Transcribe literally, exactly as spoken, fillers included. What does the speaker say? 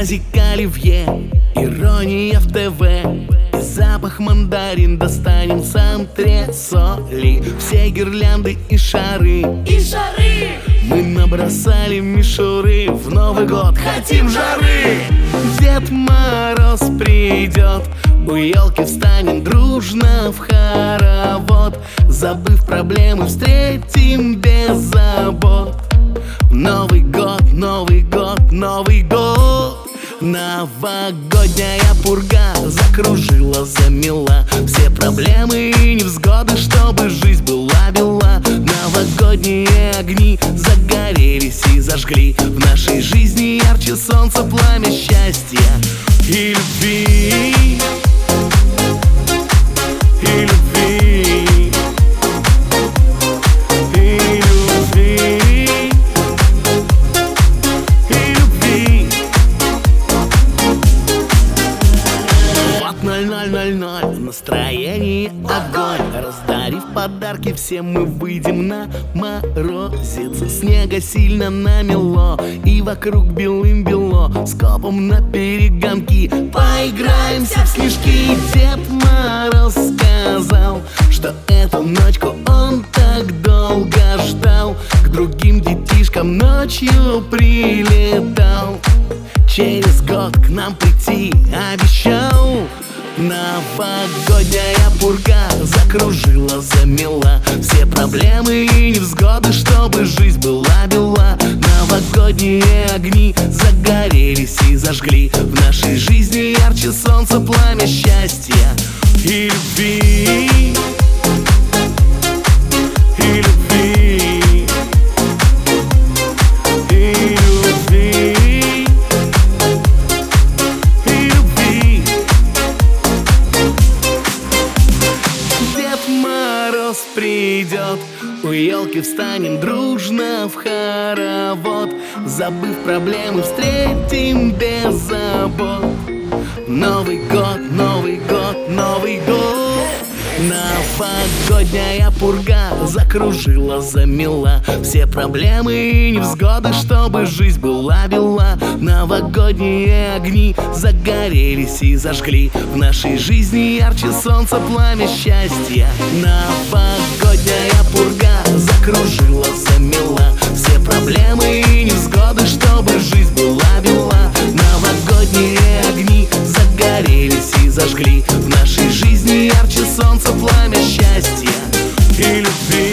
Тазик оливье, ирония в ТВ и запах мандарин достанем с антресоли. Все гирлянды и шары, и шары мы набросали мишуры. В Новый год хотим жары. Дед Мороз придет, у елки встанем дружно в хоровод. Забыв проблемы, встретим без забот. Новый год, Новый год, Новый год. Новогодняя пурга закружила, замела все проблемы и невзгоды, чтобы жизнь была бела. Новогодние огни загорелись и зажгли в нашей жизни ярче солнца пламя счастья и любви. И любви. И любви. И любви. Вот ноль ноль ноль ноль, настроение огонь. Раздарив подарки, все мы выйдем на морозец. Снега сильно намело, и вокруг белым-бело. Скопом на перегонки поиграемся в снежки. Дед Мороз сказал, что эту ночку он так долго ждал. К другим детишкам ночью прилетал. Через год к нам прийти обещал. Новогодняя пурга закружила, замела все проблемы и невзгоды, чтобы жизнь была бела. Новогодние огни загорелись и зажгли в нашей жизни ярче солнца пламя счастья и любви. И любви. И любви. Придет, у елки встанем дружно в хоровод. Забыв проблемы, встретим без забот. Новый год, Новый год, Новый год. Новогодняя пурга закружила, замела все проблемы и невзгоды, чтобы жизнь была бела. Новогодние огни загорелись и зажгли в нашей жизни ярче солнца пламя счастья. Новогодняя пурга закружила, замела все проблемы и невзгоды, чтобы жизнь была бела. Новогодние огни загорелись и зажгли в нашей жизни ярче солнца пламя счастья и любви.